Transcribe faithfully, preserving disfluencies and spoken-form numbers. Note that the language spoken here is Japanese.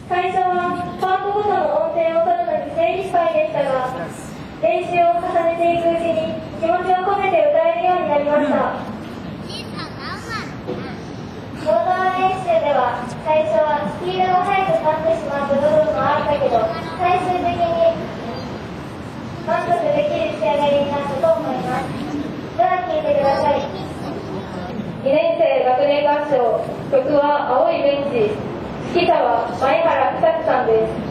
最初はパートごとの音程を取るのに精一杯でしたが、練習を重ねていくうちに気持ちを込めて歌えるようになりました。モーター練習では最初はスピードが速くなってしまった部分もあったけど、最終的に満足できる仕上がりになったと思います。では聴いてください。にねん生学年合唱、曲は青いベンチ、指揮者は前原久志さんです。